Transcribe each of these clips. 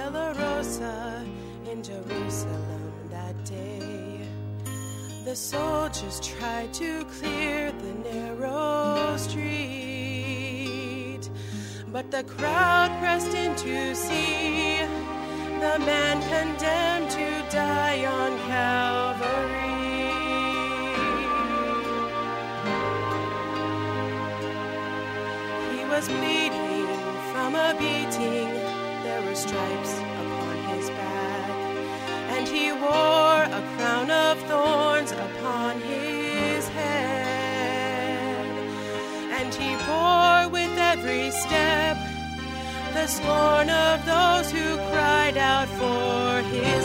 Dolorosa in Jerusalem that day. The soldiers tried to clear the narrow street, but the crowd pressed in to see the man condemned to die on Calvary. He was bleeding from a beating. There were stripes upon his back, and he wore a crown of thorns upon his head. And he bore with every step the scorn of those who cried out for his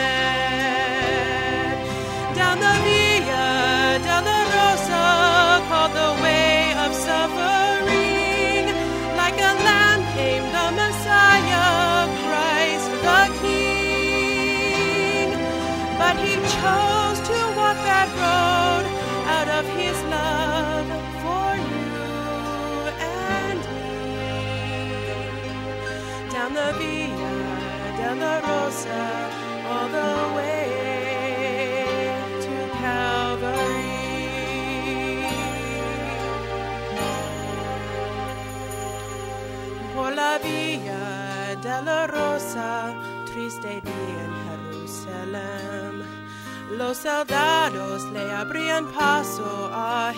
death. Down the Via Dolorosa, called the way of suffering, like a lamb came the Messiah, Christ the King. But he chose to walk that road out of his love for you and me. Down the Via Dolorosa, all the way to Calvary. Por la Via Dolorosa, triste día en Jerusalén, los soldados le abrían paso a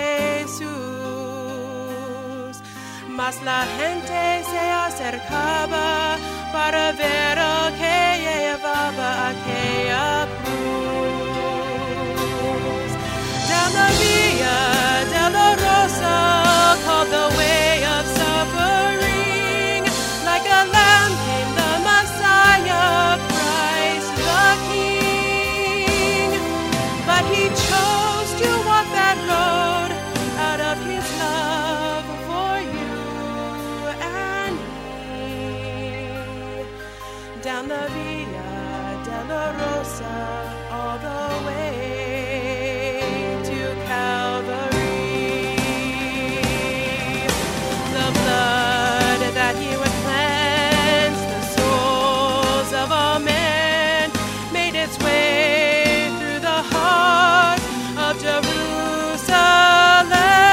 Jesús, mas la gente se acercaba para ver al que llevaba aquella cruz. Down the Via Dolorosa, called the way of suffering, like a lamb came the Messiah, Christ the King. But he chose to walk that road out of his love for you and me. Down the Via Dolorosa, all the way to Calvary. The blood that he would cleanse the souls of all men made its way through the heart of Jerusalem.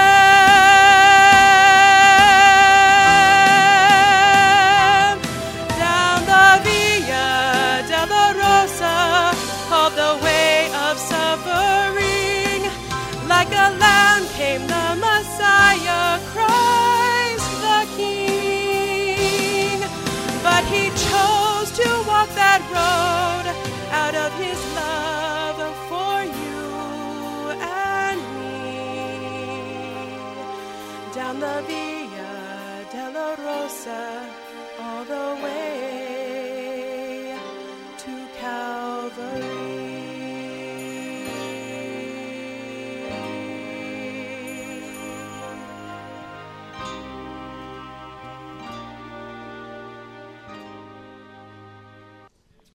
Down the Via Dolorosa, called the way of suffering, like a lamb came the Messiah, Christ the King. But he chose to walk that road out of his love for you and me. Down the Via Dolorosa, all the way to Calvary.